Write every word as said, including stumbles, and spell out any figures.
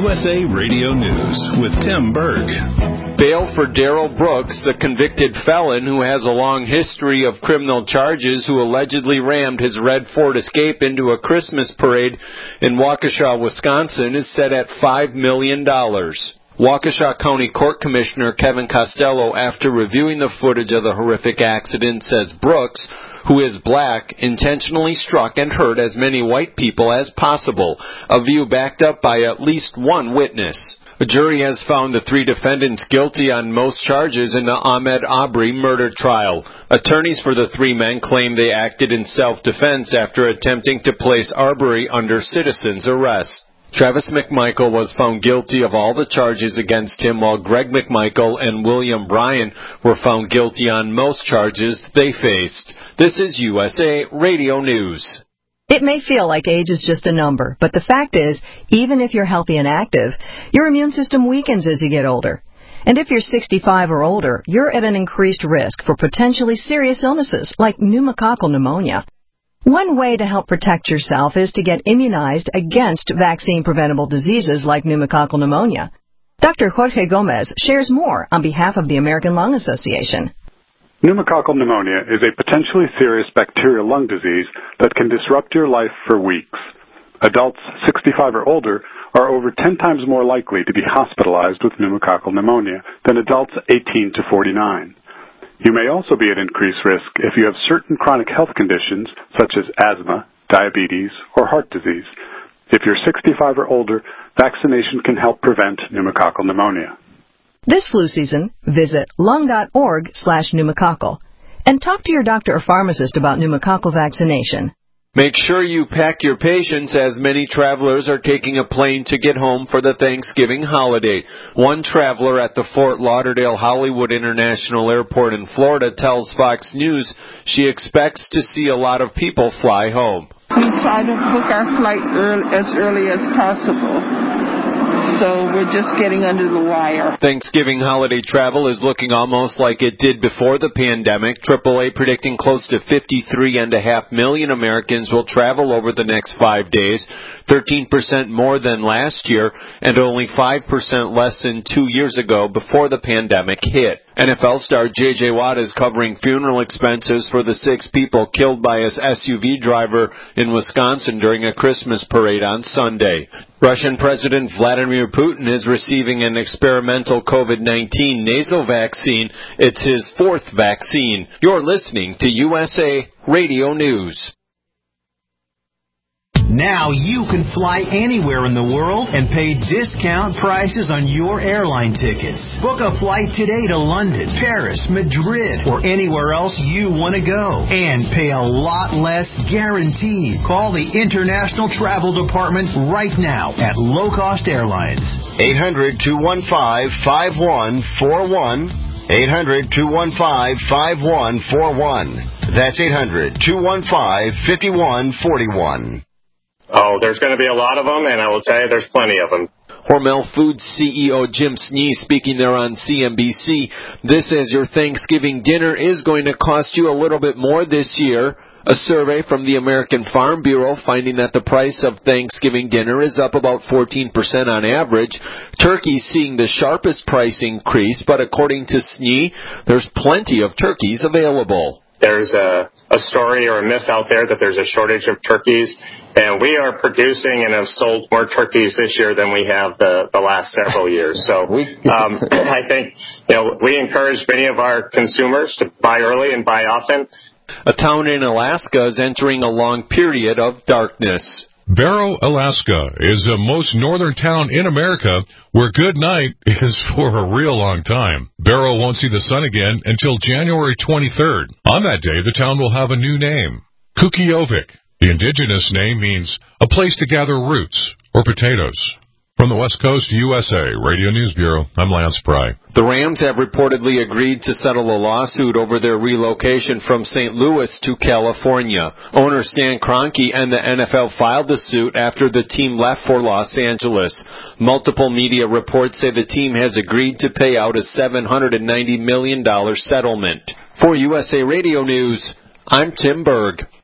U S A Radio News with Tim Berg. Bail for Darrell Brooks, a convicted felon who has a long history of criminal charges who allegedly rammed his red Ford Escape into a Christmas parade in Waukesha, Wisconsin, is set at five million dollars. Waukesha County Court Commissioner Kevin Costello, after reviewing the footage of the horrific accident, says Brooks, who is black, intentionally struck and hurt as many white people as possible, a view backed up by at least one witness. A jury has found the three defendants guilty on most charges in the Ahmed Aubrey murder trial. Attorneys for the three men claim they acted in self-defense after attempting to place Aubrey under citizen's arrest. Travis McMichael was found guilty of all the charges against him, while Greg McMichael and William Bryan were found guilty on most charges they faced. This is U S A Radio News. It may feel like age is just a number, but the fact is, even if you're healthy and active, your immune system weakens as you get older. And if you're sixty-five or older, you're at an increased risk for potentially serious illnesses like pneumococcal pneumonia. One way to help protect yourself is to get immunized against vaccine-preventable diseases like pneumococcal pneumonia. Doctor Jorge Gomez shares more on behalf of the American Lung Association. Pneumococcal pneumonia is a potentially serious bacterial lung disease that can disrupt your life for weeks. Adults sixty-five or older are over ten times more likely to be hospitalized with pneumococcal pneumonia than adults eighteen to forty-nine. You may also be at increased risk if you have certain chronic health conditions such as asthma, diabetes, or heart disease. If you're sixty-five or older, vaccination can help prevent pneumococcal pneumonia. This flu season, visit lung.org slash pneumococcal and talk to your doctor or pharmacist about pneumococcal vaccination. Make sure you pack your patience, as many travelers are taking a plane to get home for the Thanksgiving holiday. One traveler at the Fort Lauderdale Hollywood International Airport in Florida tells Fox News she expects to see a lot of people fly home. We try to book our flight early, as early as possible. So we're just getting under the wire. Thanksgiving holiday travel is looking almost like it did before the pandemic. triple A predicting close to fifty-three point five million Americans will travel over the next five days, thirteen percent more than last year, and only five percent less than two years ago before the pandemic hit. N F L star J J Watt is covering funeral expenses for the six people killed by his S U V driver in Wisconsin during a Christmas parade on Sunday. Russian President Vladimir Putin is receiving an experimental COVID nineteen nasal vaccine. It's his fourth vaccine. You're listening to U S A Radio News. Now you can fly anywhere in the world and pay discount prices on your airline tickets. Book a flight today to London, Paris, Madrid, or anywhere else you want to go. And pay a lot less guaranteed. Call the International Travel Department right now at Low Cost Airlines. eight hundred, two one five, five one four one. eight hundred, two one five, five one four one. That's eight hundred, two one five, five one four one. Oh, there's going to be a lot of them, and I will tell you there's plenty of them. Hormel Foods C E O Jim Snee speaking there on C N B C. This as your Thanksgiving dinner is going to cost you a little bit more this year. A survey from the American Farm Bureau finding that the price of Thanksgiving dinner is up about fourteen percent on average. Turkey's seeing the sharpest price increase, but according to Snee, there's plenty of turkeys available. There's a, a story or a myth out there that there's a shortage of turkeys, and we are producing and have sold more turkeys this year than we have the, the last several years. So um, I think you know we encourage many of our consumers to buy early and buy often. A town in Alaska is entering a long period of darkness. Barrow, Alaska is the most northern town in America where good night is for a real long time. Barrow won't see the sun again until January twenty-third. On that day, the town will have a new name, Kukiovik. The indigenous name means a place to gather roots or potatoes. From the West Coast, U S A Radio News Bureau, I'm Lance Pry. The Rams have reportedly agreed to settle a lawsuit over their relocation from Saint Louis to California. Owner Stan Kroenke and the N F L filed the suit after the team left for Los Angeles. Multiple media reports say the team has agreed to pay out a seven hundred ninety million dollars settlement. For U S A Radio News, I'm Tim Berg.